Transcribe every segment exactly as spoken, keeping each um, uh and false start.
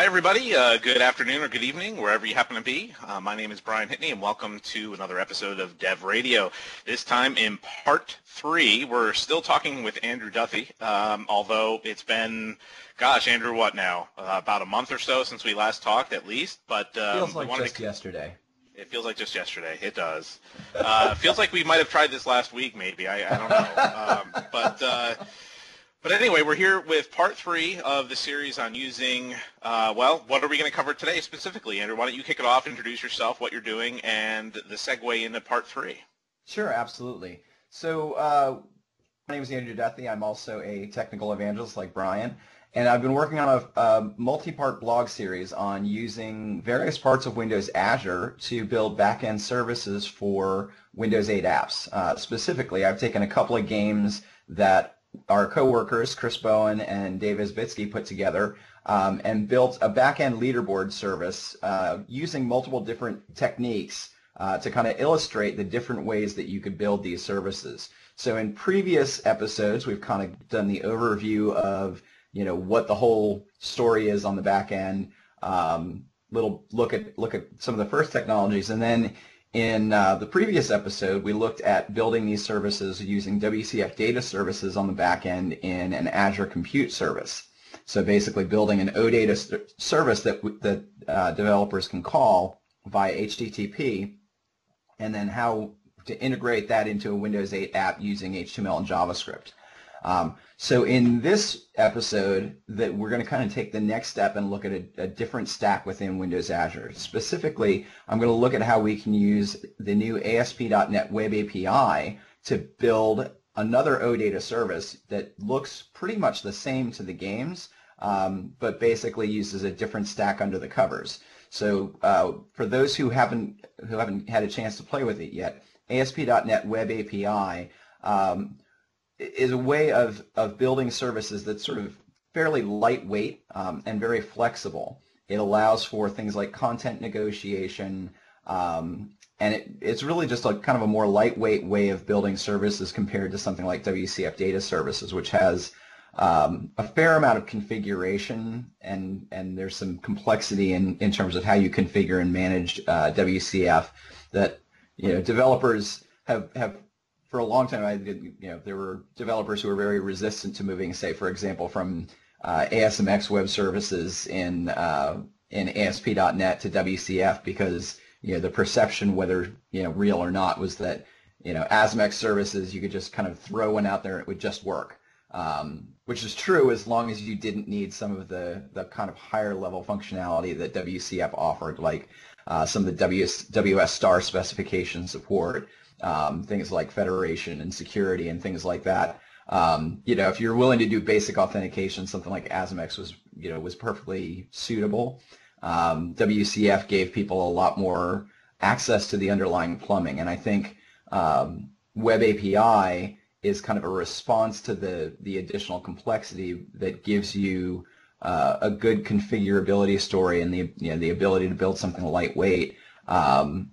Hi, everybody. Uh, good afternoon or good evening, wherever you happen to be. Uh, my name is Brian Hitney, and welcome to another episode of Dev Radio. This time in part three, we're still talking with Andrew Duthie, um, although it's been, gosh, Andrew, what now? Uh, about a month or so since we last talked, at least. But um, feels like we wanted just to... yesterday. It feels like just yesterday. It does. Uh, feels like we might have tried this last week, maybe. I, I don't know. Um, but... Uh, But anyway, we're here with part three of the series on using, uh, well, what are we going to cover today specifically? Andrew, why don't you kick it off, introduce yourself, what you're doing, and the segue into part three. Sure, absolutely. So uh, my name is Andrew Duthie. I'm also a technical evangelist like Brian, and I've been working on a, a multi-part blog series on using various parts of Windows Azure to build back-end services for Windows eight apps. Uh, specifically, I've taken a couple of games that our co-workers, Chris Bowen and Dave Isbitsky, put together um, and built a back-end leaderboard service uh, using multiple different techniques uh, to kind of illustrate the different ways that you could build these services. So in previous episodes, we've kind of done the overview of, you know, what the whole story is on the back end, um, little look at look at some of the first technologies, and then in uh, the previous episode, we looked at building these services using W C F data services on the back end in an Azure Compute service. So basically building an OData service that, that uh, developers can call via H T T P, and then how to integrate that into a Windows eight app using H T M L and JavaScript. Um, so in this episode, that we're going to kind of take the next step and look at a, a different stack within Windows Azure. Specifically, I'm going to look at how we can use the new A S P dot net Web A P I to build another OData service that looks pretty much the same to the games, um, but basically uses a different stack under the covers. So uh, for those who haven't who haven't had a chance to play with it yet, A S P dot net Web A P I um, is a way of, of building services that's sort of fairly lightweight um, and very flexible. It allows for things like content negotiation, um, and it, it's really just a kind of a more lightweight way of building services compared to something like W C F data services, which has um, a fair amount of configuration, and, and there's some complexity in, in terms of how you configure and manage uh, W C F that, you know, developers have, have for a long time, I did, you know, there were developers who were very resistant to moving, say, for example, from uh, A S M X web services in uh, in A S P dot net to W C F because, you know, the perception, whether, you know, real or not, was that, you know, A S M X services, you could just kind of throw one out there and it would just work, um, which is true as long as you didn't need some of the, the kind of higher level functionality that W C F offered, like uh, some of the W S, W S star specification support, Um, things like federation and security and things like that. Um, you know, if you're willing to do basic authentication, something like A S M X was, you know, was perfectly suitable. Um, W C F gave people a lot more access to the underlying plumbing, and I think um, Web A P I is kind of a response to the the additional complexity that gives you uh, a good configurability story and the you know the ability to build something lightweight um,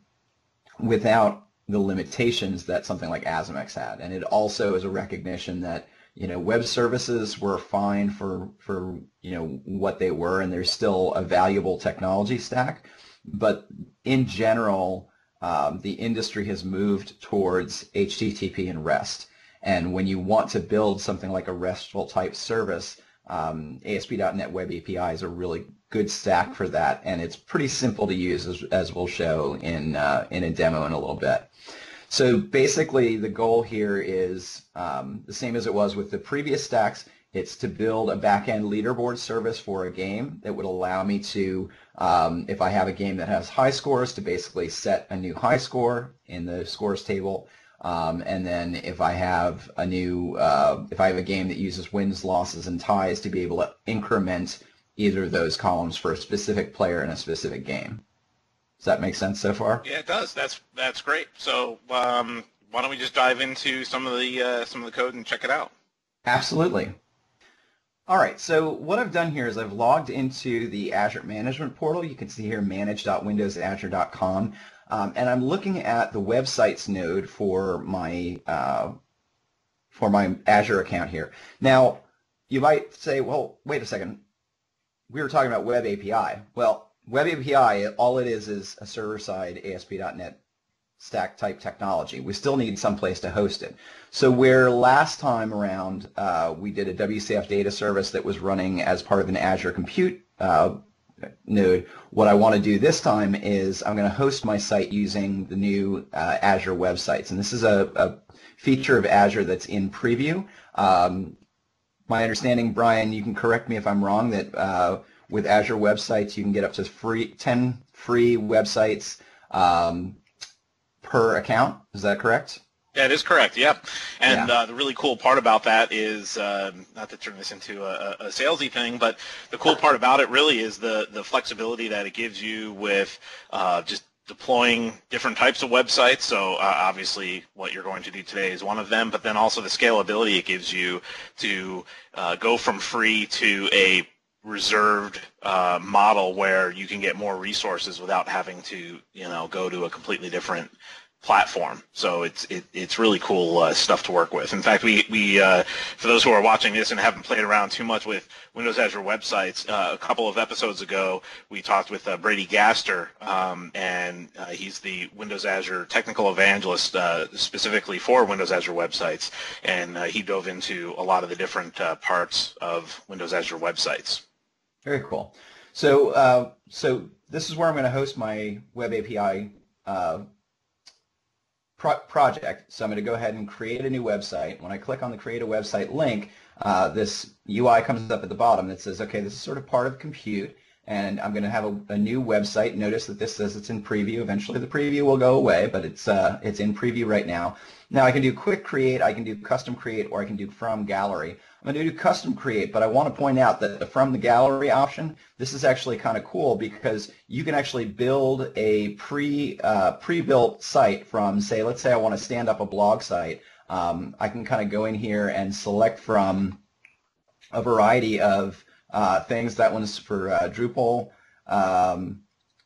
without the limitations that something like A S M X had. And it also is a recognition that, you know, web services were fine for, for, you know, what they were, and they're still a valuable technology stack. But in general, um, the industry has moved towards H T T P and REST. And when you want to build something like a RESTful type service, um, A S P dot net Web A P I is a really good stack for that, and it's pretty simple to use, as, as we'll show in uh, in a demo in a little bit. So basically, the goal here is um, the same as it was with the previous stacks. It's to build a back-end leaderboard service for a game that would allow me to, um, if I have a game that has high scores, to basically set a new high score in the scores table. Um, and then if I have a new, uh, if I have a game that uses wins, losses, and ties, to be able to increment either of those columns for a specific player in a specific game. Does that make sense so far? Yeah, it does. That's that's great. So um, why don't we just dive into some of the uh, some of the code and check it out? Absolutely. All right. So what I've done here is I've logged into the Azure Management Portal. You can see here manage dot windows azure dot com, um, and I'm looking at the websites node for my uh, for my Azure account here. Now, you might say, well, wait a second. we were talking about Web A P I. Well, Web A P I, all it is is a server-side A S P dot net stack type technology. We still need some place to host it. So where last time around uh, we did a W C F data service that was running as part of an Azure Compute uh, node, what I want to do this time is I'm going to host my site using the new uh, Azure websites. And this is a, a feature of Azure that's in preview. Um, my understanding, Brian, you can correct me if I'm wrong, that uh, with Azure websites you can get up to free ten free websites um, per account. Is that correct? That is correct, yep. And Yeah. uh, the really cool part about that is, uh, not to turn this into a, a salesy thing, but the cool part about it really is the, the flexibility that it gives you with uh, just deploying different types of websites. So uh, obviously what you're going to do today is one of them, but then also the scalability it gives you to uh, go from free to a reserved uh, model where you can get more resources without having to, you know, go to a completely different platform. So it's it, it's really cool uh, stuff to work with. In fact, we we uh, for those who are watching this and haven't played around too much with Windows Azure websites, uh, a couple of episodes ago we talked with uh, Brady Gaster, um, and uh, he's the Windows Azure technical evangelist uh, specifically for Windows Azure websites, and uh, he dove into a lot of the different uh, parts of Windows Azure websites. Very cool. So uh, so this is where I'm going to host my Web A P I uh, Pro project. So I'm going to go ahead and create a new website. When I click on the create a website link, uh, this U I comes up at the bottom that says, okay, this is sort of part of compute, and I'm going to have a, a new website. Notice that this says it's in preview. Eventually the preview will go away, but it's uh, it's in preview right now. Now I can do quick create, I can do custom create, or I can do from gallery. I'm going to do custom create, but I want to point out that the from the gallery option, this is actually kind of cool because you can actually build a pre uh, pre-built site from, say, let's say I want to stand up a blog site. Um, I can kind of go in here and select from a variety of uh, things. That one's for uh, Drupal. Um,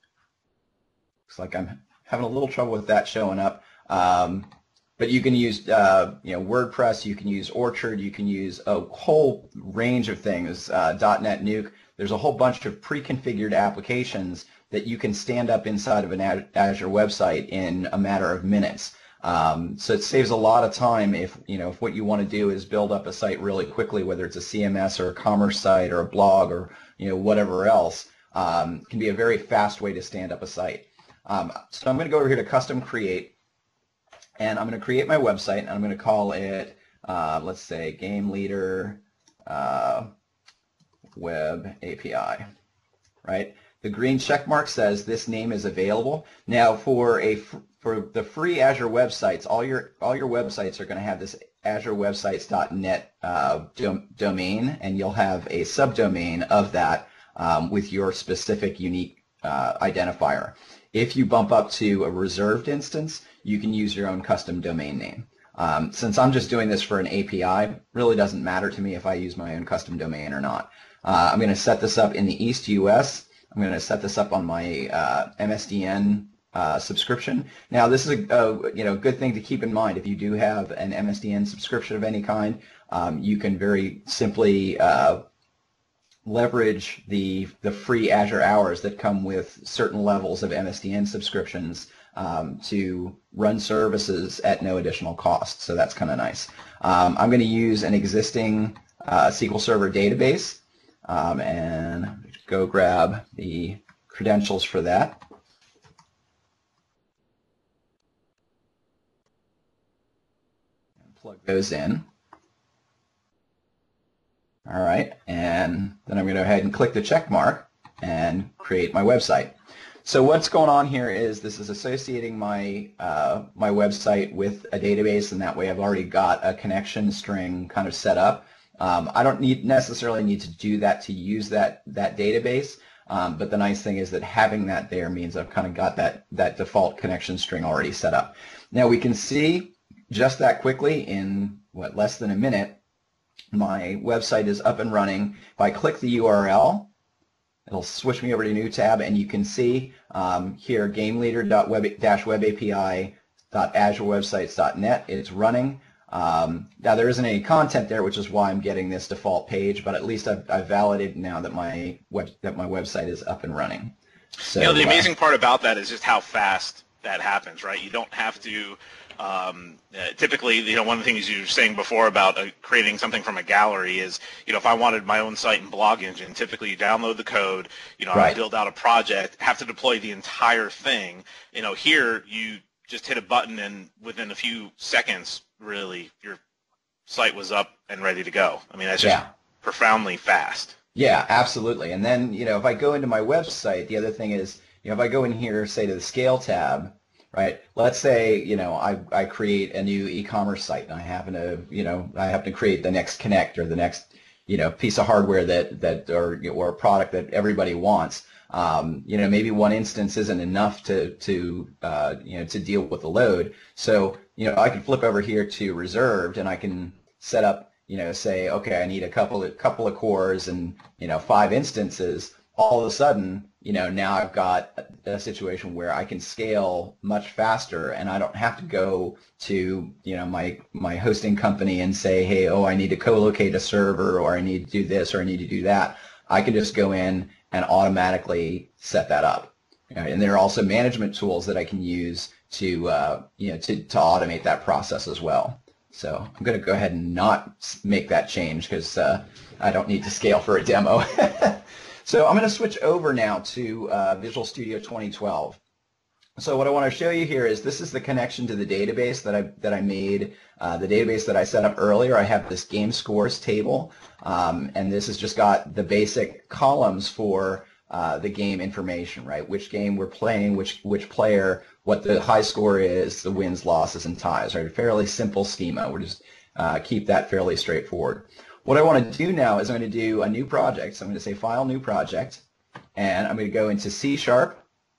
looks like I'm having a little trouble with that showing up. Um, But you can use, uh, you know, WordPress. You can use Orchard. You can use a whole range of things. Uh, .NET Nuke. There's a whole bunch of pre-configured applications that you can stand up inside of an Azure website in a matter of minutes. Um, so it saves a lot of time if you know if what you want to do is build up a site really quickly, whether it's a C M S or a commerce site or a blog or you know whatever else. Um, it can be a very fast way to stand up a site. Um, so I'm going to go over here to Custom Create. And I'm going to create my website, and I'm going to call it, uh, let's say, Game Leader uh, Web A P I, right? The green check mark says this name is available. Now, for a for the free Azure websites, all your all your websites are going to have this Azure Websites dot net uh, dom domain, and you'll have a subdomain of that um, with your specific unique uh, identifier. If you bump up to a reserved instance, you can use your own custom domain name. Um, since I'm just doing this for an A P I, really doesn't matter to me if I use my own custom domain or not. Uh, I'm going to set this up in the East U S. I'm going to set this up on my uh, M S D N uh, subscription. Now, this is a, a you know good thing to keep in mind. If you do have an M S D N subscription of any kind, um, you can very simply uh, leverage the the free Azure hours that come with certain levels of M S D N subscriptions um, to run services at no additional cost. So that's kind of nice. Um, I'm going to use an existing uh, S Q L Server database um, and go grab the credentials for that. And plug those in. All right, and then I'm going to go ahead and click the check mark and create my website. So what's going on here is this is associating my uh, my website with a database, and that way I've already got a connection string kind of set up. Um, I don't need necessarily need to do that to use that that database, um, but the nice thing is that having that there means I've kind of got that that default connection string already set up. Now we can see just that quickly in what less than a minute. My website is up and running. If I click the U R L, it'll switch me over to a new tab, and you can see um, here gameleader dot web dash web A P I dot azure websites dot net. It's running. Um, now there isn't any content there, which is why I'm getting this default page, but at least I've, I've validated now that my web, that my website is up and running. So, you know, the uh, amazing part about that is just how fast that happens, right? You don't have to. Um, uh, typically, you know, one of the things you were saying before about uh, creating something from a gallery is, you know, if I wanted my own site in Blog Engine, typically you download the code, you know, right. I build out a project, have to deploy the entire thing. You know, here you just hit a button and within a few seconds, really, your site was up and ready to go. I mean, that's just yeah. profoundly fast. Yeah, absolutely. And then, you know, if I go into my website, the other thing is, you know, if I go in here, say to the Scale tab, right? Let's say, you know, I, I create a new e-commerce site and I happen to, you know, I happen to create the next Connect or the next, you know, piece of hardware that, that or, or a product that everybody wants. Um, you know, maybe one instance isn't enough to, to uh, you know, to deal with the load. So, you know, I can flip over here to reserved and I can set up, you know, say, okay, I need a couple of, couple of cores and, you know, five instances. All of a sudden, you know, now I've got a, a situation where I can scale much faster and I don't have to go to, you know, my, my hosting company and say, hey, oh, I need to co-locate a server or I need to do this or I need to do that. I can just go in and automatically set that up. Right? And there are also management tools that I can use to, uh, you know, to, to automate that process as well. So I'm going to go ahead and not make that change because uh, I don't need to scale for a demo. So I'm going to switch over now to uh, Visual Studio twenty twelve. So what I want to show you here is this is the connection to the database that I that I made, uh, the database that I set up earlier. I have this game scores table, um, and this has just got the basic columns for uh, the game information, right? Which game we're playing, which which player, what the high score is, the wins, losses, and ties. Right? A fairly simple schema. We'll just uh, keep that fairly straightforward. What I want to do now is I'm going to do a new project. So I'm going to say File, New Project, and I'm going to go into C Sharp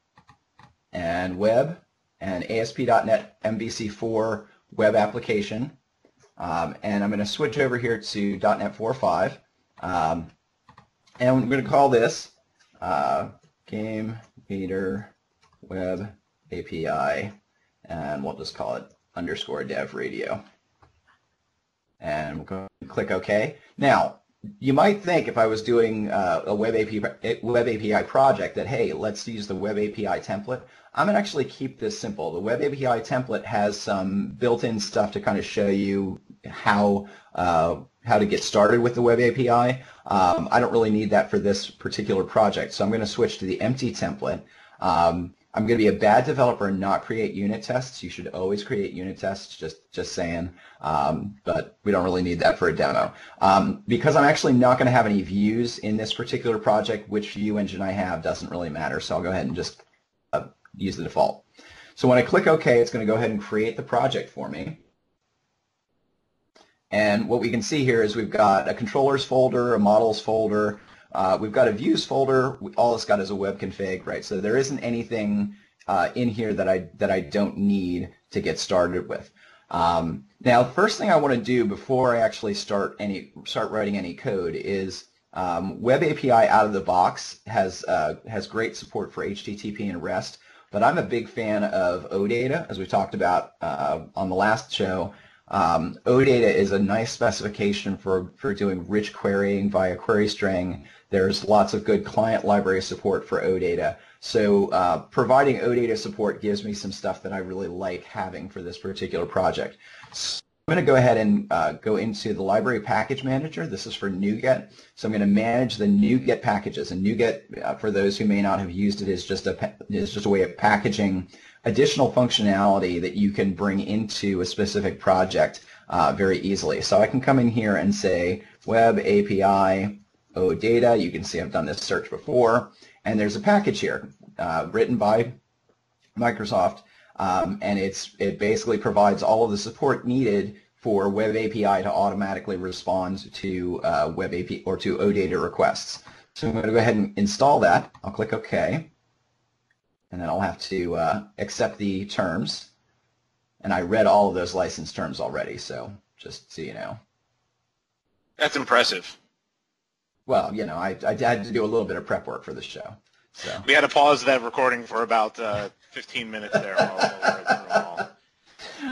and Web and A S P dot net M V C four Web Application, um, and I'm going to switch over here to .NET four point five, um, and I'm going to call this uh, Game Meter Web A P I, and we'll just call it underscore dev radio. And we'll go and click OK. Now, you might think if I was doing uh, a web A P I, web A P I project that, hey, let's use the Web A P I template. I'm going to actually keep this simple. The Web A P I template has some built-in stuff to kind of show you how uh, how to get started with the Web A P I. Um, I don't really need that for this particular project, so I'm going to switch to the empty template. Um, I'm going to be a bad developer and not create unit tests. You should always create unit tests, just just saying. Um, but we don't really need that for a demo. Um, because I'm actually not going to have any views in this particular project, which view engine I have doesn't really matter. So I'll go ahead and just uh, use the default. So when I click OK, it's going to go ahead and create the project for me. And what we can see here is we've got a controllers folder, a models folder. Uh, we've got a views folder. All it's got is a web config, right? So there isn't anything uh, in here that I that I don't need to get started with. Um, now, the first thing I want to do before I actually start any start writing any code is um, Web A P I out of the box has uh, has great support for H T T P and REST, but I'm a big fan of OData, as we talked about uh, on the last show. Um, OData is a nice specification for, for doing rich querying via query string. There's lots of good client library support for OData. So uh, providing OData support gives me some stuff that I really like having for this particular project. So I'm going to go ahead and uh, go into the library package manager. This is for NuGet. So I'm going to manage the NuGet packages. And NuGet, uh, for those who may not have used it, is just a, is just a way of packaging additional functionality that you can bring into a specific project uh, very easily. So I can come in here and say Web A P I OData. You can see I've done this search before, and there's a package here uh, written by Microsoft, um, and it's it basically provides all of the support needed for Web A P I to automatically respond to uh, Web A P I or to OData requests. So I'm going to go ahead and install that. I'll click OK. And then I'll have to uh, accept the terms. And I read all of those license terms already, so just so you know. That's impressive. Well, you know, I, I had to do a little bit of prep work for this show. So we had to pause that recording for about uh, fifteen minutes there while we were through them all.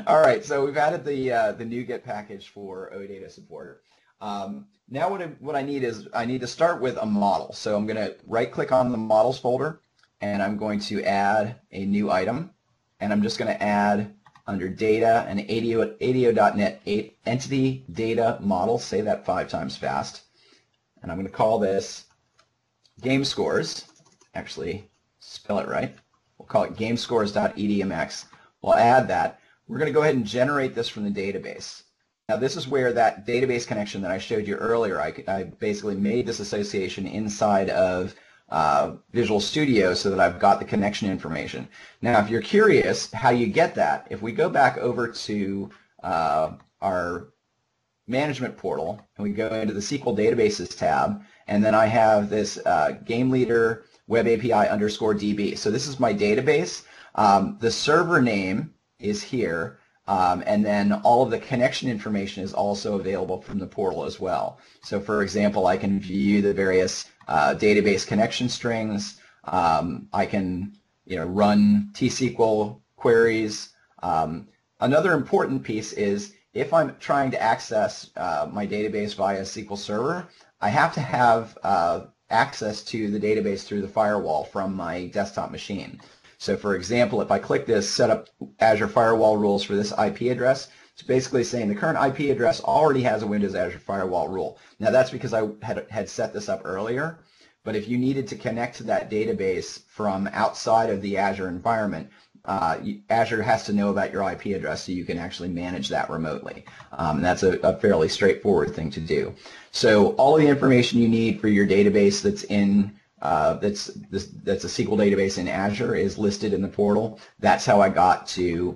All right, so we've added the uh, the NuGet package for OData Supporter. Um, now what I, what I need is I need to start with a model. So I'm going to right-click on the models folder, and I'm going to add a new item, and I'm just going to add under data an A D O dot net entity data model. Say that five times fast, and I'm going to call this game scores. Actually, spell it right. We'll call it gamescores.edmx. We'll add that. We're going to go ahead and generate this from the database. Now this is where that database connection that I showed you earlier, I, I basically made this association inside of uh, Visual Studio so that I've got the connection information. Now if you're curious how you get that, if we go back over to uh, our management portal and we go into the S Q L Databases tab, and then I have this uh, Game Leader Web A P I underscore D B. So this is my database. Um, the server name is here. Um, and then all of the connection information is also available from the portal as well. So for example, I can view the various uh, database connection strings. Um, I can you know, run T S Q L queries. Um, another important piece is if I'm trying to access uh, my database via S Q L Server, I have to have uh, access to the database through the firewall from my desktop machine. So for example, if I click this set up Azure Firewall rules for this I P address, it's basically saying the current I P address already has a Windows Azure Firewall rule. Now that's because I had, had set this up earlier, but if you needed to connect to that database from outside of the Azure environment, uh, Azure has to know about your I P address so you can actually manage that remotely. Um, and that's a, a fairly straightforward thing to do. So all of the information you need for your database that's in Uh, that's this, that's a S Q L database in Azure is listed in the portal. That's how I got to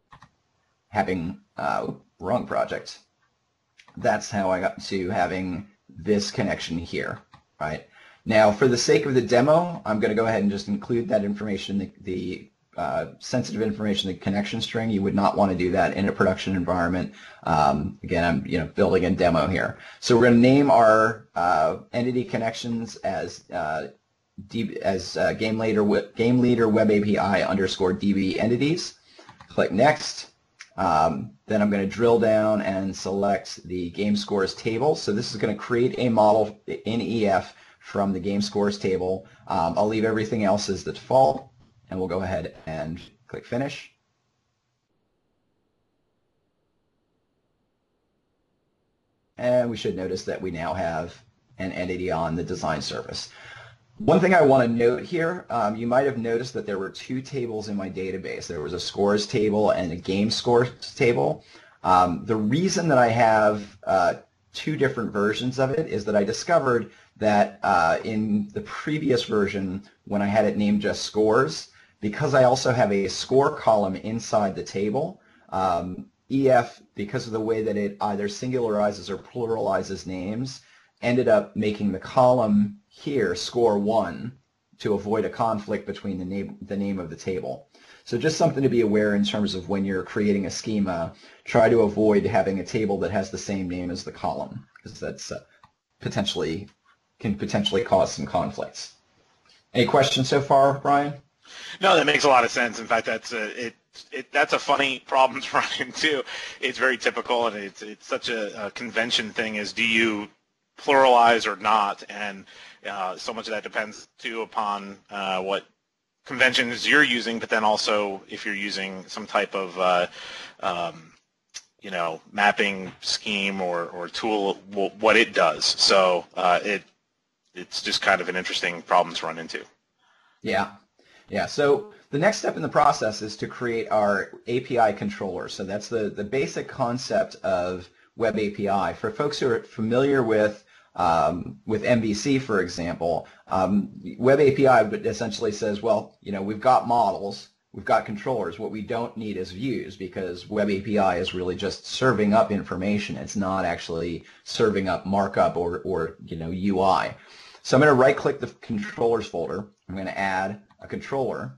having uh, wrong project. That's how I got to having this connection here, right? Now, for the sake of the demo, I'm going to go ahead and just include that information, the, the uh, sensitive information, the connection string. You would not want to do that in a production environment. Um, again, I'm you know building a demo here. So we're going to name our uh, entity connections as uh, D, as uh, Game Leader Game Leader Web A P I underscore D B entities. Click Next. Um, then I'm going to drill down and select the game scores table. So this is going to create a model in E F from the game scores table. Um, I'll leave everything else as the default. And we'll go ahead and click Finish. And we should notice that we now have an entity on the design service. One thing I want to note here, um, you might have noticed that there were two tables in my database. There was a scores table and a game scores table. Um, the reason that I have uh, two different versions of it is that I discovered that uh, in the previous version, when I had it named just scores, because I also have a score column inside the table, um, E F, because of the way that it either singularizes or pluralizes names, ended up making the column here score one to avoid a conflict between the name, the name of the table. So just something to be aware in terms of when you're creating a schema, try to avoid having a table that has the same name as the column, because that's uh, potentially can potentially cause some conflicts. Any questions so far, Brian? No, that makes a lot of sense. In fact, that's a, it, it, that's a funny problem to run into. It's very typical, and it's, it's such a, a convention thing is do you pluralize or not? And uh, so much of that depends, too, upon uh, what conventions you're using, but then also if you're using some type of, uh, um, you know, mapping scheme or, or tool, what it does. So uh, it it's just kind of an interesting problem to run into. Yeah. Yeah, so the next step in the process is to create our A P I controller. So that's the, the basic concept of Web A P I. For folks who are familiar with um, with M V C, for example, um, Web A P I essentially says, well, you know, we've got models, we've got controllers. What we don't need is views, because Web A P I is really just serving up information. It's not actually serving up markup or, or you know, U I. So I'm going to right-click the controllers folder. I'm going to add a controller,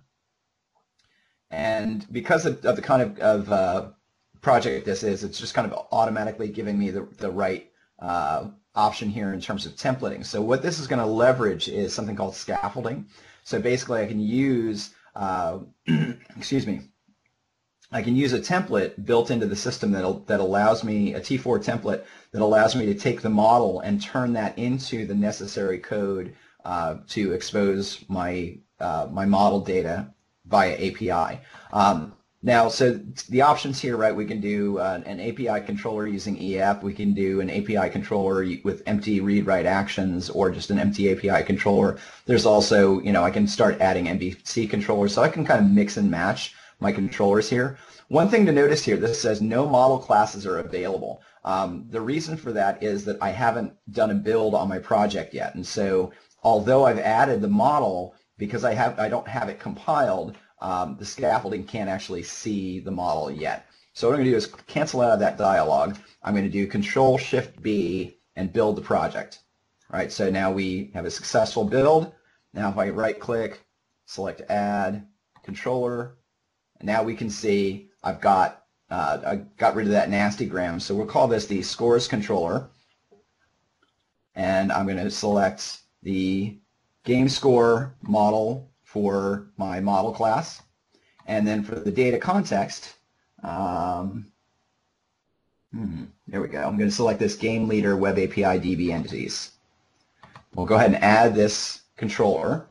and because of, of the kind of, of uh, project this is, it's just kind of automatically giving me the, the right uh, option here in terms of templating. So what this is going to leverage is something called scaffolding. So basically I can use, uh, excuse me, I can use a template built into the system that that allows me, a T four template that allows me to take the model and turn that into the necessary code uh, to expose my uh, my model data via A P I. Um, now, so the options here, right? We can do uh, an A P I controller using E F. We can do an A P I controller with empty read-write actions, or just an empty A P I controller. There's also, you know, I can start adding M V C controllers, so I can kind of mix and match my controllers here. One thing to notice here, this says no model classes are available. Um, the reason for that is that I haven't done a build on my project yet, and so although I've added the model, because I have I don't have it compiled, um, the scaffolding can't actually see the model yet. So what I'm going to do is cancel out of that dialog. I'm going to do Control Shift B and build the project. All right, so now we have a successful build. Now if I right click, select Add Controller, and now we can see I've got uh, I got rid of that nastygram. So we'll call this the scores controller, and I'm going to select the game score model for my model class, and then for the data context, um, hmm, there we go. I'm going to select this game leader web A P I D B entities. We'll go ahead and add this controller.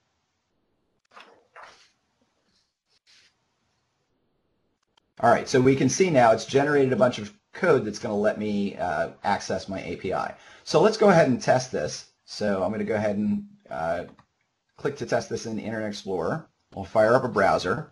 All right, so we can see now it's generated a bunch of code that's going to let me uh, access my A P I. So let's go ahead and test this. So I'm going to go ahead and uh, click to test this in Internet Explorer. We'll fire up a browser.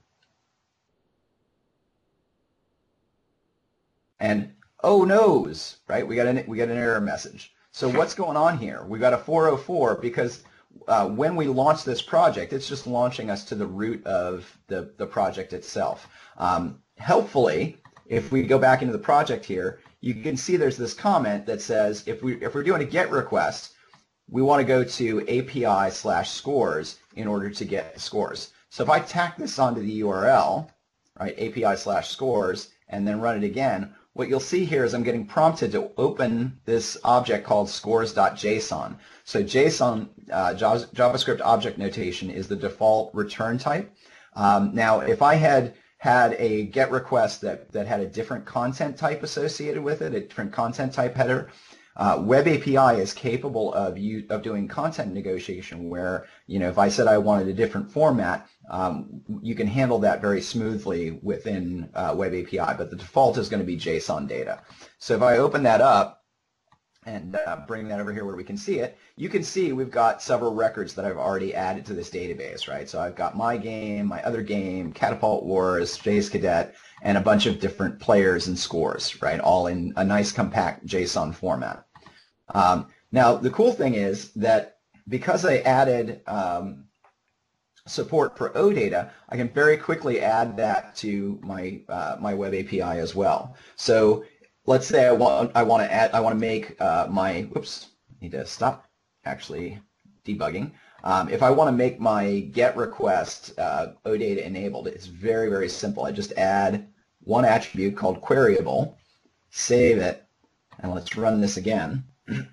And oh noes, right? We got an we got an error message. So what's going on here? We got a four oh four because uh, when we launch this project, it's just launching us to the root of the the project itself. Um, helpfully, if we go back into the project here, you can see there's this comment that says if we if we're doing a GET request, we want to go to A P I slash scores in order to get the scores. So if I tack this onto the U R L, right, A P I slash scores, and then run it again, what you'll see here is I'm getting prompted to open this object called scores.json. So JSON, uh, JavaScript object notation, is the default return type. Um, now, if I had had a GET request that, that had a different content type associated with it, a different content type header, Uh, Web A P I is capable of you of doing content negotiation where, you know, if I said I wanted a different format, um, you can handle that very smoothly within uh, Web A P I, but the default is going to be JSON data. So if I open that up and uh, bring that over here where we can see it, you can see we've got several records that I've already added to this database, right? So I've got my game, my other game, Catapult Wars, Space Cadet, and a bunch of different players and scores, right, all in a nice compact JSON format. Um, now, the cool thing is that because I added um, support for OData, I can very quickly add that to my uh, my Web A P I as well. So let's say I want I want to add I want to make uh, my whoops need to stop actually debugging. Um, if I want to make my GET request uh, OData enabled, it's very very simple. I just add one attribute called queryable, save it, and let's run this again.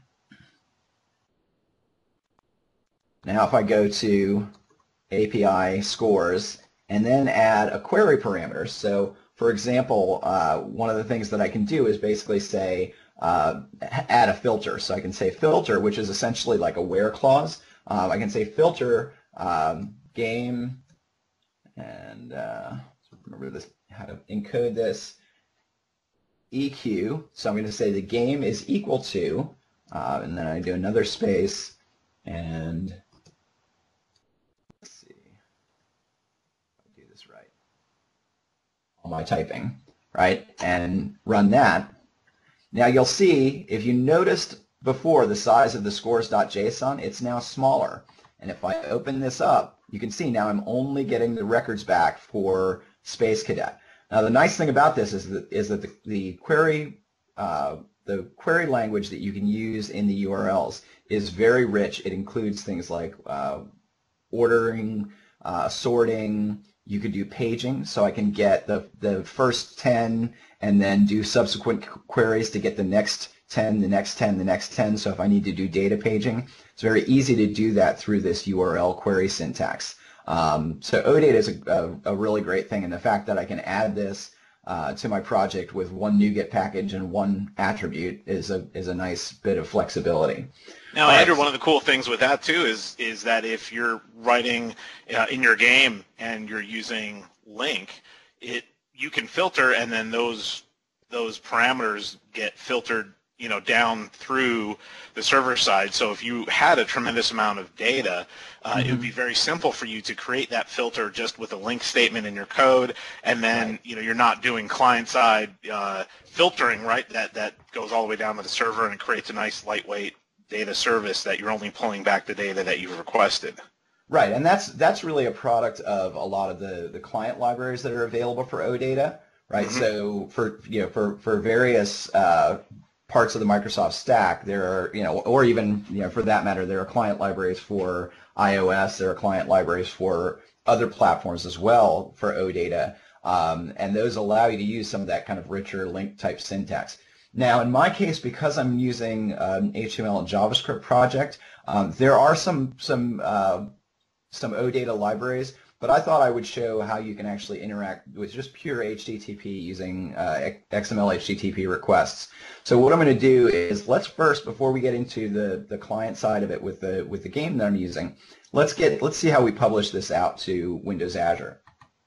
Now if I go to A P I scores and then add a query parameter, so for example, uh, one of the things that I can do is basically say uh, add a filter. So I can say filter, which is essentially like a where clause. Um, I can say filter um, game, and uh, remember this, how to encode this, E Q. So I'm going to say the game is equal to, uh, and then I do another space, and let's see if I do this right. All my typing, right, and run that. Now you'll see, if you noticed before the size of the scores.json, it's now smaller. And if I open this up, you can see now I'm only getting the records back for Space Cadet. Now the nice thing about this is that, is that the, the query uh, the query language that you can use in the U R Ls is very rich. It includes things like uh, ordering, uh, sorting. You could do paging, so I can get the, the first ten and then do subsequent queries to get the next ten, the next ten, the next ten. So if I need to do data paging, it's very easy to do that through this U R L query syntax. Um, so OData is a, a, a really great thing, and the fact that I can add this uh, to my project with one NuGet package and one attribute is a is a nice bit of flexibility. Now, All Andrew, right. one of the cool things with that too is is that if you're writing uh, in your game and you're using LINQ, it you can filter, and then those those parameters get filtered, you know, down through the server side. So if you had a tremendous amount of data, uh, mm-hmm. it would be very simple for you to create that filter just with a LINQ statement in your code, and then right. you know you're not doing client-side uh, filtering, right? That that goes all the way down to the server, and it creates a nice lightweight data service that you're only pulling back the data that you've requested. Right, and that's that's really a product of a lot of the the client libraries that are available for OData. Right, mm-hmm. so for you know for for various uh, parts of the Microsoft stack, there are you know, or even you know for that matter, there are client libraries for iOS. There are client libraries for other platforms as well for OData, um, and those allow you to use some of that kind of richer LINQ type syntax. Now, in my case, because I'm using an H T M L and JavaScript project, um, there are some some uh, some OData libraries. But I thought I would show how you can actually interact with just pure H T T P using uh, X M L H T T P requests. So what I'm going to do is, let's first, before we get into the, the client side of it with the with the game that I'm using, let's get let's see how we publish this out to Windows Azure.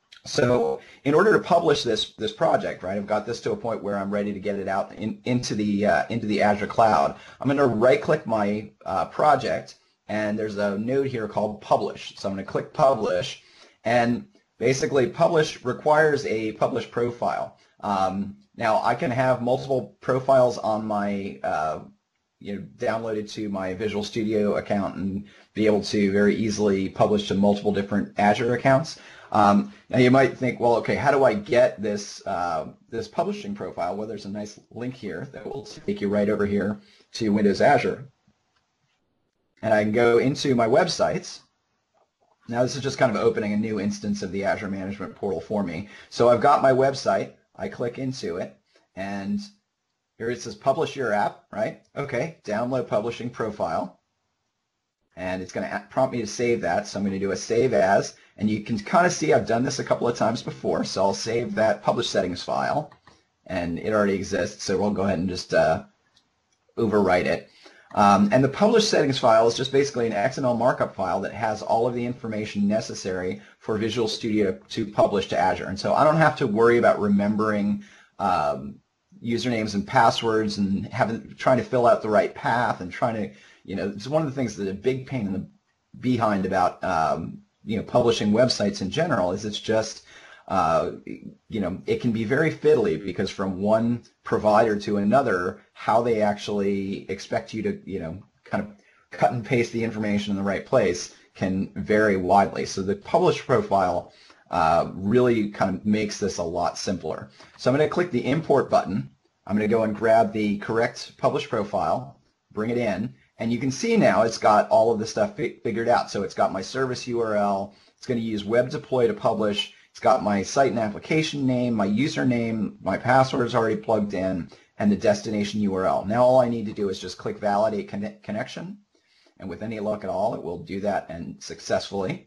So in order to publish this this project, right, I've got this to a point where I'm ready to get it out in, into the uh, into the Azure cloud. I'm going to right-click my uh, project, and there's a node here called Publish. So I'm going to click Publish. And basically, publish requires a publish profile. Um, now, I can have multiple profiles on my, uh, you know, downloaded to my Visual Studio account and be able to very easily publish to multiple different Azure accounts. Um, now, you might think, well, okay, how do I get this uh, this publishing profile? Well, there's a nice link here that will take you right over here to Windows Azure, and I can go into my websites. Now this is just kind of opening a new instance of the Azure Management Portal for me. So I've got my website, I click into it, and here it says publish your app, right? Okay, download publishing profile. And it's going to prompt me to save that, so I'm going to do a save as, and you can kind of see I've done this a couple of times before, so I'll save that publish settings file, and it already exists, so we'll go ahead and just uh, overwrite it. Um, and the publish settings file is just basically an X M L markup file that has all of the information necessary for Visual Studio to publish to Azure. And so I don't have to worry about remembering um, usernames and passwords and having trying to fill out the right path and trying to, you know, it's one of the things that's a big pain in the behind about, um, you know, publishing websites in general is it's just, uh, you know, it can be very fiddly because from one provider to another, how they actually expect you to, you know, kind of cut and paste the information in the right place can vary widely. So the publish profile uh, really kind of makes this a lot simpler. So I'm going to click the import button. I'm going to go and grab the correct publish profile, bring it in, and you can see now it's got all of the stuff fi figured out. So it's got my service U R L. It's going to use web deploy to publish. It's got my site and application name, my username, my password is already plugged in, and the destination U R L. Now all I need to do is just click validate conne connection, and with any luck at all, it will do that and successfully.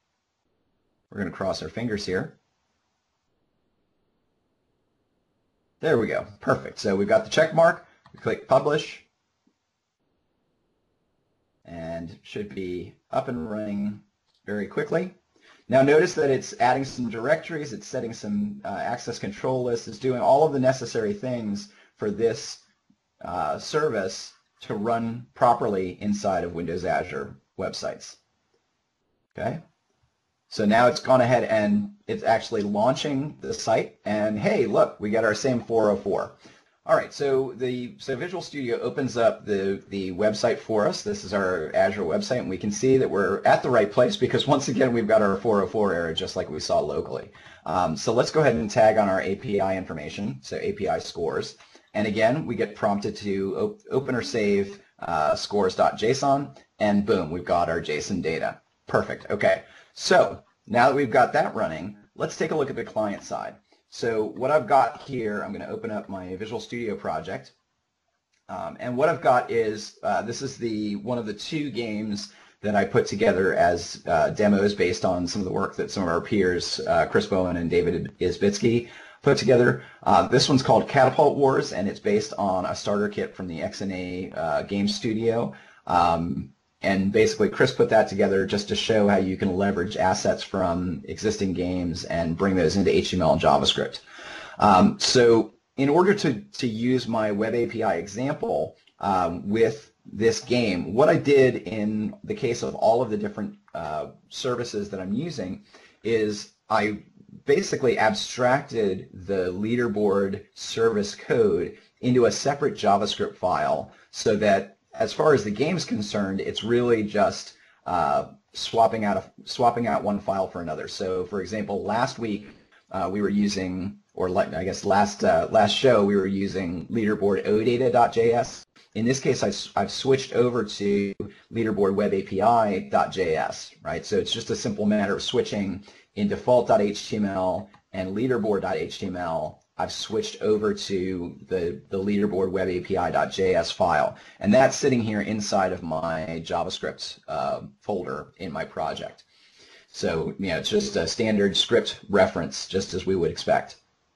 We're going to cross our fingers here. There we go. Perfect. So we've got the check mark. We click publish, and it should be up and running very quickly. Now notice that it's adding some directories, it's setting some uh, access control lists, it's doing all of the necessary things for this uh, service to run properly inside of Windows Azure websites. Okay, so now it's gone ahead and it's actually launching the site, and hey, look, we got our same four oh four. All right, so the so Visual Studio opens up the the website for us. This is our Azure website, and we can see that we're at the right place because once again we've got our four oh four error just like we saw locally. Um, so let's go ahead and tag on our A P I information, so A P I scores, and again we get prompted to op open or save uh, scores.json, and boom, we've got our JSON data. Perfect. Okay, so now that we've got that running, let's take a look at the client side. So what I've got here, I'm going to open up my Visual Studio project, um, and what I've got is uh, this is the one of the two games that I put together as uh, demos based on some of the work that some of our peers, uh, Chris Bowen and David Isbitsky, put together. Uh, this one's called Catapult Wars, and it's based on a starter kit from the X N A uh, Game Studio. Um, and basically, Chris put that together just to show how you can leverage assets from existing games and bring those into H T M L and JavaScript. Um, so in order to, to use my Web A P I example um, with this game, what I did in the case of all of the different uh, services that I'm using is I basically abstracted the leaderboard service code into a separate JavaScript file so that as far as the game is concerned, it's really just uh, swapping out a, swapping out one file for another. So, for example, last week uh, we were using, or I guess last uh, last show we were using leaderboard odata.js. In this case, I, I've switched over to leaderboard web A P I.js, right? So it's just a simple matter of switching in default.html and leaderboard.html. I've switched over to the, the leaderboard web A P I.js file, and that's sitting here inside of my JavaScript uh, folder in my project. So, you know, it's just a standard script reference, just as we would expect.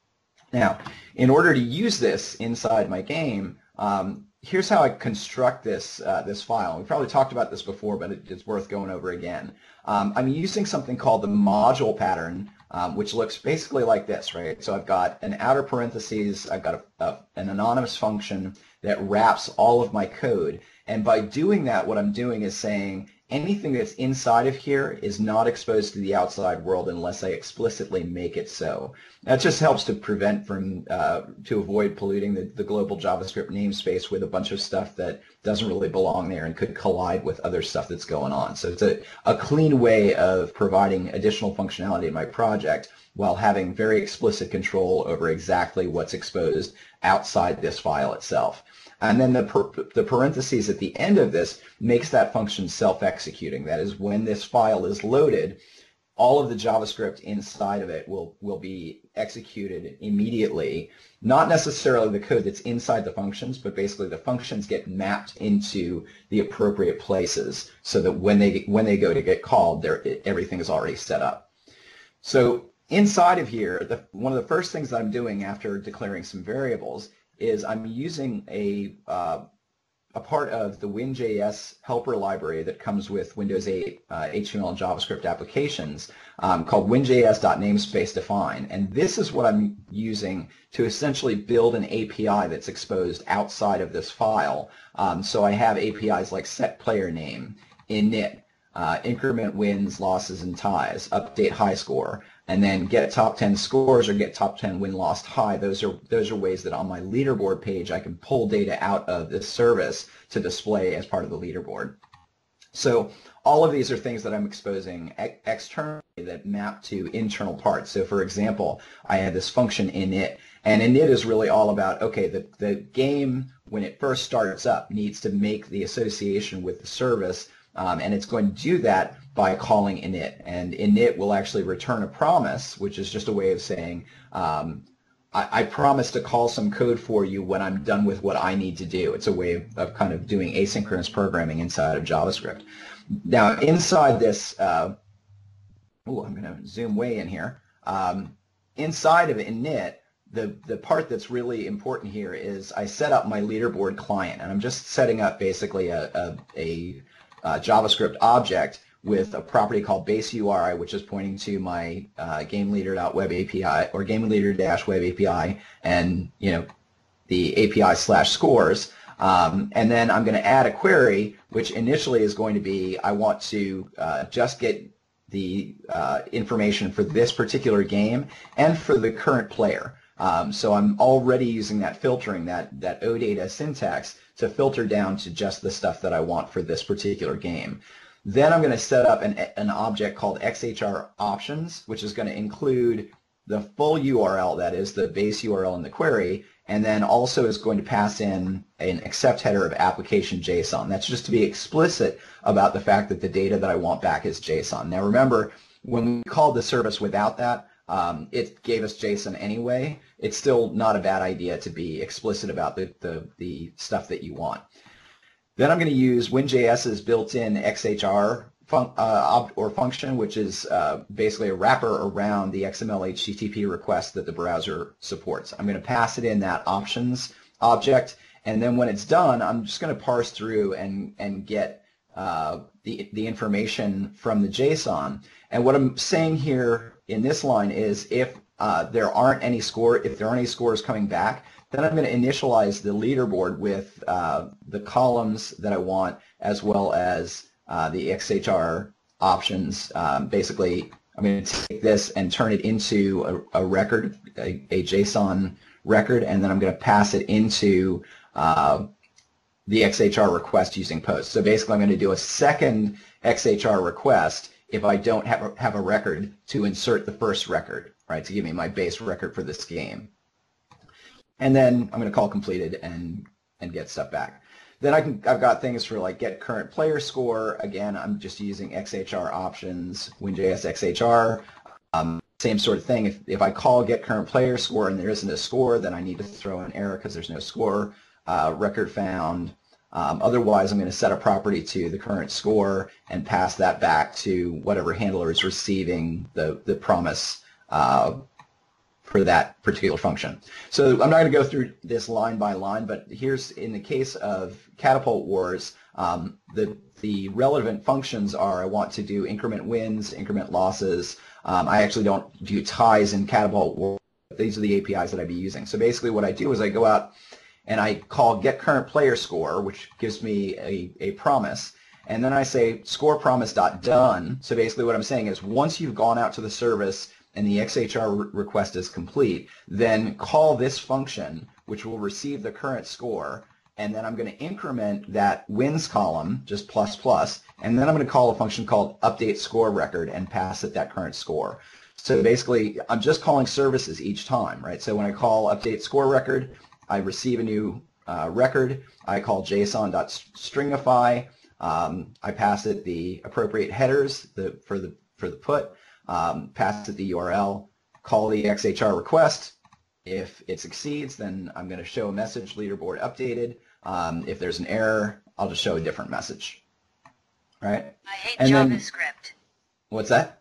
Now, in order to use this inside my game, um, here's how I construct this uh, this file. We probably talked about this before, but it, it's worth going over again. Um, I'm using something called the module pattern, um, which looks basically like this, right? So I've got an outer parentheses, I've got a, a, an anonymous function that wraps all of my code. And by doing that, what I'm doing is saying anything that's inside of here is not exposed to the outside world unless I explicitly make it so. That just helps to prevent from, uh, to avoid polluting the, the global JavaScript namespace with a bunch of stuff that doesn't really belong there and could collide with other stuff that's going on. So it's a, a clean way of providing additional functionality in my project while having very explicit control over exactly what's exposed outside this file itself. And then the, per, the parentheses at the end of this makes that function self-executing. That is, when this file is loaded, all of the JavaScript inside of it will, will be executed immediately. Not necessarily the code that's inside the functions, but basically the functions get mapped into the appropriate places so that when they, when they go to get called, everything is already set up. So inside of here, the, one of the first things that I'm doing after declaring some variables is I'm using a, uh, a part of the WinJS helper library that comes with Windows eight uh, H T M L and JavaScript applications um, called winjs.namespace-define. And this is what I'm using to essentially build an A P I that's exposed outside of this file. Um, so I have A P Is like set player name, init, uh, increment wins, losses, and ties, update high score, and then get top ten scores or get top ten win-lost high. Those are those are ways that on my leaderboard page I can pull data out of this service to display as part of the leaderboard. So all of these are things that I'm exposing ex externally that map to internal parts. So for example, I had this function init, and init is really all about, okay, the, the game when it first starts up needs to make the association with the service. Um, and it's going to do that by calling init. And init will actually return a promise, which is just a way of saying, um, I, I promise to call some code for you when I'm done with what I need to do. It's a way of, of kind of doing asynchronous programming inside of JavaScript. Now, inside this, uh, oh, I'm going to zoom way in here. Um, inside of init, the, the part that's really important here is I set up my leaderboard client. And I'm just setting up basically a, a, a Uh, JavaScript object with a property called base U R I, which is pointing to my uh, GameLeader.WebAPI or GameLeader-WebAPI and, you know, the A P I slash scores. Um, and then I'm going to add a query, which initially is going to be, I want to uh, just get the uh, information for this particular game and for the current player. Um, so I'm already using that filtering, that, that OData syntax to filter down to just the stuff that I want for this particular game. Then I'm going to set up an, an object called X H R options, which is going to include the full U R L, that is the base U R L in the query, and then also is going to pass in an accept header of application JSON. That's just to be explicit about the fact that the data that I want back is JSON. Now remember, when we called the service without that, Um, it gave us JSON anyway. It's still not a bad idea to be explicit about the, the, the stuff that you want. Then I'm going to use WinJS's built-in X H R fun, uh, ob, or function, which is uh, basically a wrapper around the X M L H T T P request that the browser supports. I'm going to pass it in that options object, and then when it's done, I'm just going to parse through and and get uh, the the information from the JSON. And what I'm saying here in this line is if uh, there aren't any score, if there aren't any scores coming back, then I'm going to initialize the leaderboard with uh, the columns that I want, as well as uh, the X H R options. Um, basically, I'm going to take this and turn it into a, a record, a, a JSON record, and then I'm going to pass it into uh, the X H R request using post. So basically, I'm going to do a second X H R request if I don't have a, have a record to insert the first record, right, to give me my base record for this game. And then I'm going to call completed and and get stuff back. Then I can I've got things for like get current player score. Again, I'm just using X H R options, WinJS X H R. Um, same sort of thing. If if I call get current player score and there isn't a score, then I need to throw an error because there's no score. Uh, record found. Um, otherwise, I'm going to set a property to the current score and pass that back to whatever handler is receiving the the promise Uh, for that particular function. So I'm not going to go through this line by line, but here's, in the case of Catapult Wars, um, the, the relevant functions are I want to do increment wins, increment losses. Um, I actually don't do ties in Catapult Wars. These are the A P Is that I'd be using. So basically what I do is I go out and I call get current player score, which gives me a, a promise. And then I say score promise.done. So basically what I'm saying is once you've gone out to the service and the X H R request is complete, then call this function, which will receive the current score, and then I'm going to increment that wins column, just plus plus, and then I'm going to call a function called update score record and pass it that current score. So basically, I'm just calling services each time, right? So when I call update score record, I receive a new uh, record. I call json.stringify. Um, I pass it the appropriate headers the, for the for the put. Um, pass it the U R L, call the X H R request. If it succeeds, then I'm going to show a message, leaderboard updated. Um, if there's an error, I'll just show a different message. Right? I hate and JavaScript. Then, what's that?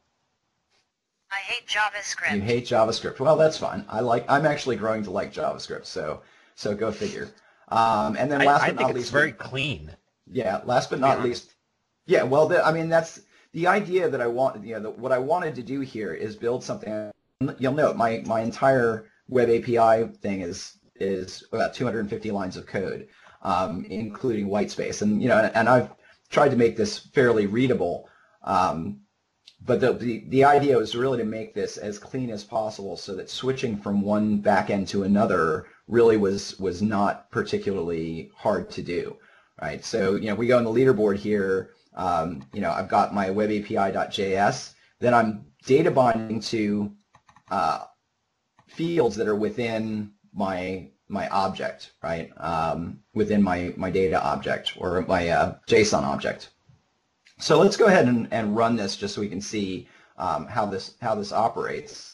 I hate JavaScript. You hate JavaScript. Well, that's fine. I like. I'm actually growing to like JavaScript, so so go figure. Um, and then last I, I but think not it's least, very clean. Yeah. Last but not Yeah. least, yeah. Well, the, I mean that's. The idea that I want, you know, the, what I wanted to do here is build something. You'll note my my entire web A P I thing is is about two hundred fifty lines of code, um, including white space, and you know, and I've tried to make this fairly readable. Um, but the, the the idea was really to make this as clean as possible, so that switching from one backend to another really was was not particularly hard to do. Right. So you know, we go on the leaderboard here. Um, you know, I've got my web A P I.js, then I'm data binding to uh, fields that are within my my object, right? Um, within my, my data object or my uh, JSON object. So let's go ahead and, and run this just so we can see um, how this how this operates.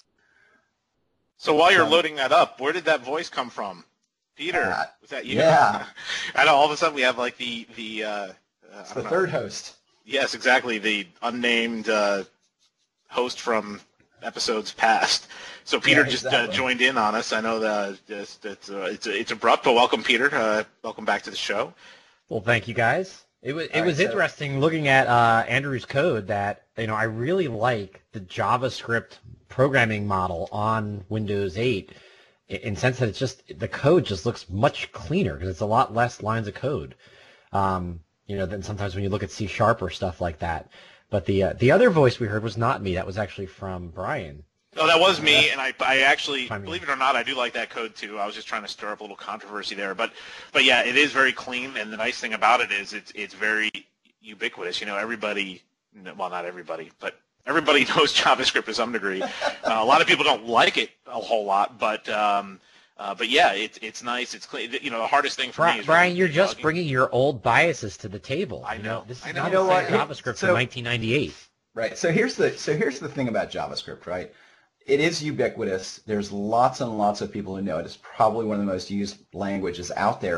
So while you're So- loading that up, where did that voice come from? Peter, Uh, was that you? yeah. I know all of a sudden we have like the, the uh, Uh, It's I the don't know. third host. Yes, exactly. The unnamed uh, host from episodes past. So Peter Yeah, just uh, exactly. joined in on us. I know that it's it's, uh, it's it's abrupt, but welcome, Peter. Uh, welcome back to the show. Well, thank you guys. It was it All was right, so- interesting looking at uh, Andrew's code that you know I really like the JavaScript programming model on Windows eight in in the sense that it's just the code just looks much cleaner because it's a lot less lines of code. Um, you know, than sometimes when you look at C Sharp or stuff like that. But the uh, the other voice we heard was not me. That was actually from Brian. Oh, that was me, and I, I actually, I mean- believe it or not, I do like that code too. I was just trying to stir up a little controversy there, but, but yeah, it is very clean, and the nice thing about it is it's it's very ubiquitous. You know, everybody, well, not everybody, but everybody knows JavaScript to some degree. Uh, a lot of people don't like it a whole lot, but um, uh, but yeah, it's it's nice. It's clean. You know, the hardest thing for me Bri- is Brian, really you're just debugging. bringing your old biases to the table. I You know. This is I know. not You know the same what? JavaScript So- from nineteen ninety-eight. Right. So here's the so here's the thing about JavaScript, right? It is ubiquitous. There's lots and lots of people who know it. It's probably one of the most used languages out there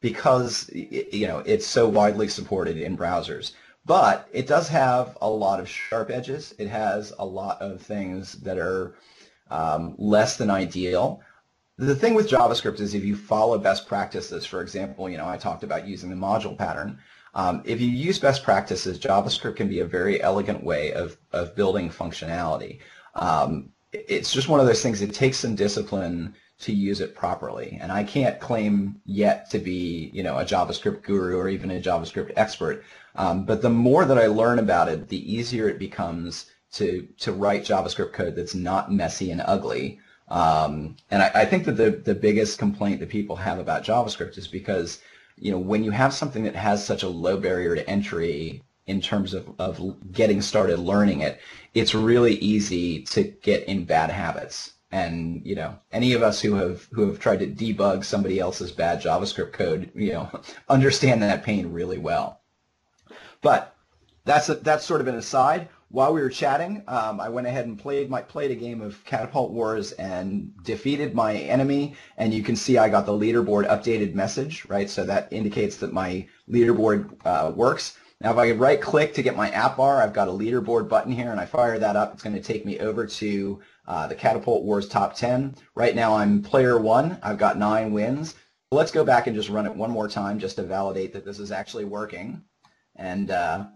because you know it's so widely supported in browsers. But it does have a lot of sharp edges. It has a lot of things that are um, less than ideal. The thing with JavaScript is if you follow best practices, for example, you know, I talked about using the module pattern. Um, if you use best practices, JavaScript can be a very elegant way of, of building functionality. Um, it's just one of those things, it takes some discipline to use it properly. And I can't claim yet to be, you know, a JavaScript guru or even a JavaScript expert. Um, but the more that I learn about it, the easier it becomes to, to write JavaScript code that's not messy and ugly. Um, and I, I think that the, the biggest complaint that people have about JavaScript is because, you know, when you have something that has such a low barrier to entry in terms of, of getting started learning it, it's really easy to get in bad habits. And, you know, any of us who have who have tried to debug somebody else's bad JavaScript code, you know, understand that pain really well. But that's a, that's sort of an aside. While we were chatting, um, I went ahead and played my played a game of Catapult Wars and defeated my enemy. And you can see I got the leaderboard updated message, right? So that indicates that my leaderboard uh, works. Now, if I right-click to get my app bar, I've got a leaderboard button here, and I fire that up. It's going to take me over to uh, the Catapult Wars top ten. Right now, I'm player one. I've got nine wins. Let's go back and just run it one more time just to validate that this is actually working. And uh,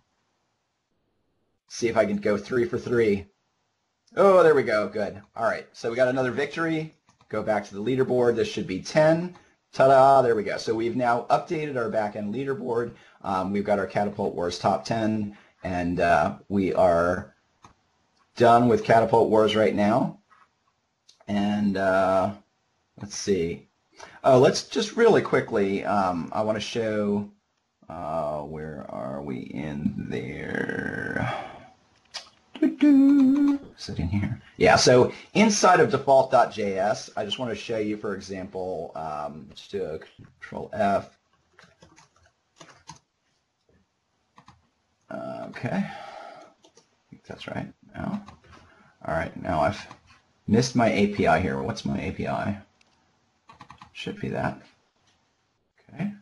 see if I can go three for three. Oh, there we go. Good. All right. So we got another victory. Go back to the leaderboard. This should be ten. Ta-da! There we go. So we've now updated our back-end leaderboard. Um, we've got our Catapult Wars top ten, and uh, we are done with Catapult Wars right now. And uh, let's see. Oh, let's just really quickly, um, I want to show, uh, where are we in there? Is it in here? Yeah, so inside of default dot J S, I just want to show you, for example, um, let's do a control F. Okay, I think that's right. Now, all right, now I've missed my A P I here. What's my A P I? Should be that. Okay.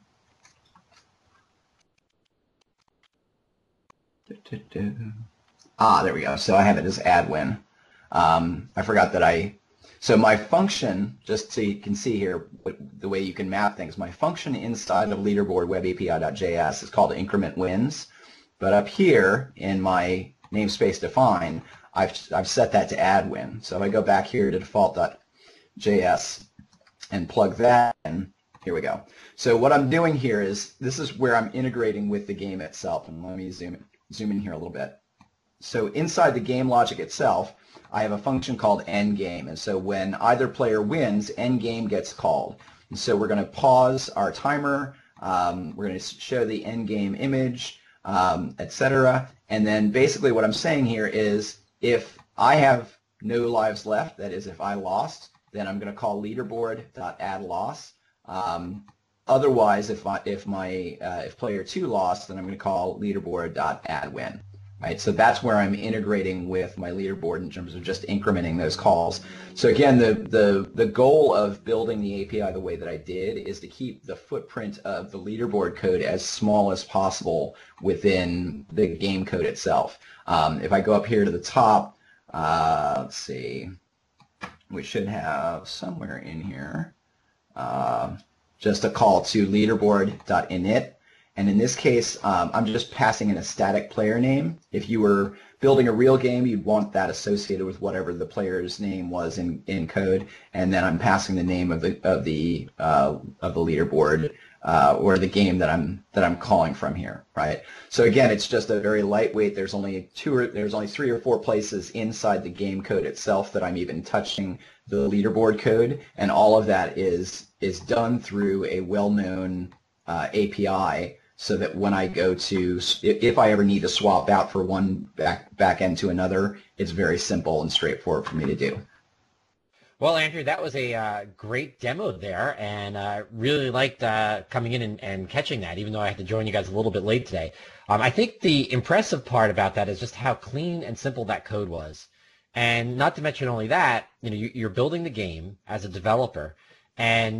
Do, do, do. Ah, there we go. So I have it as add-win. Um, I forgot that I, so my function, just so you can see here what, the way you can map things, my function inside of leaderboard web A P I dot J S is called increment wins. But up here in my namespace define, I've, I've set that to add win. So if I go back here to default dot J S and plug that in, here we go. So what I'm doing here is, this is where I'm integrating with the game itself. And let me zoom in, zoom in here a little bit. So inside the game logic itself, I have a function called endgame. And so when either player wins, endgame gets called. And so we're going to pause our timer. Um, we're going to show the endgame image, um, et cetera. And then basically what I'm saying here is if I have no lives left, that is if I lost, then I'm going to call leaderboard.addLoss. Um, otherwise, if, I, if, my, uh, if player two lost, then I'm going to call leaderboard.addWin. Right, so that's where I'm integrating with my leaderboard in terms of just incrementing those calls. So again, the, the, the goal of building the A P I the way that I did is to keep the footprint of the leaderboard code as small as possible within the game code itself. Um, if I go up here to the top, uh, let's see, we should have somewhere in here uh, just a call to leaderboard.init. And in this case, um, I'm just passing in a static player name. If you were building a real game, you'd want that associated with whatever the player's name was in, in code. And then I'm passing the name of the of the uh, of the leaderboard uh, or the game that I'm that I'm calling from here, right? So again, it's just a very lightweight. There's only two or there's only three or four places inside the game code itself that I'm even touching the leaderboard code, and all of that is is done through a well-known uh, A P I. So that when I go to, if I ever need to swap out for one back back end to another, it's very simple and straightforward for me to do. Well, Andrew, that was a uh, great demo there, and uh, really liked uh, coming in and, and catching that, even though I had to join you guys a little bit late today. Um, I think the impressive part about that is just how clean and simple that code was. And not to mention only that, you know, you, you're building the game as a developer, and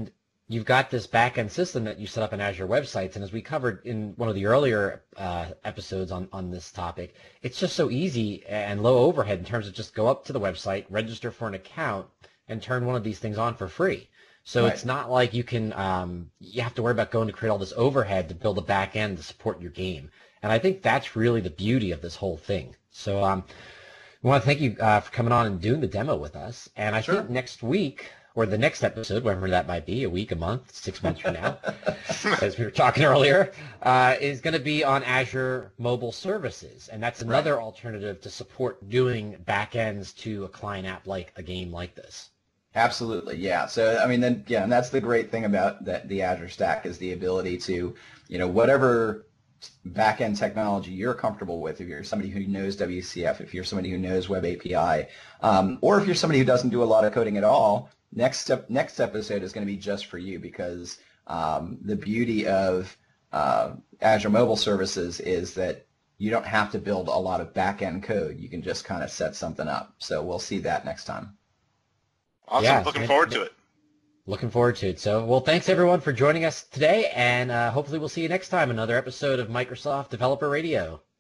you've got this back-end system that you set up in Azure websites, and as we covered in one of the earlier uh, episodes on, on this topic, it's just so easy and low overhead in terms of just go up to the website, register for an account, and turn one of these things on for free. So Right. it's not like you can um, you have to worry about going to create all this overhead to build a back end to support your game. And I think that's really the beauty of this whole thing. So um, we want to thank you uh, for coming on and doing the demo with us. And I Sure. think next week, or the next episode, whenever that might be, a week, a month, six months from now, as we were talking earlier, uh, is going to be on Azure Mobile Services. And that's another Right. alternative to support doing backends to a client app like a game like this. Absolutely, yeah. So I mean, then yeah, and that's the great thing about that the Azure Stack is the ability to, you know, whatever back-end technology you're comfortable with. If you're somebody who knows W C F, if you're somebody who knows Web A P I, um, or if you're somebody who doesn't do a lot of coding at all, next step, next episode is going to be just for you, because um, the beauty of uh, Azure Mobile Services is that you don't have to build a lot of back-end code. You can just kind of set something up. So we'll see that next time. Awesome. Yeah, Looking and- forward to it. Looking forward to it. So, well, thanks everyone for joining us today, and uh, hopefully we'll see you next time, another episode of Microsoft Developer Radio.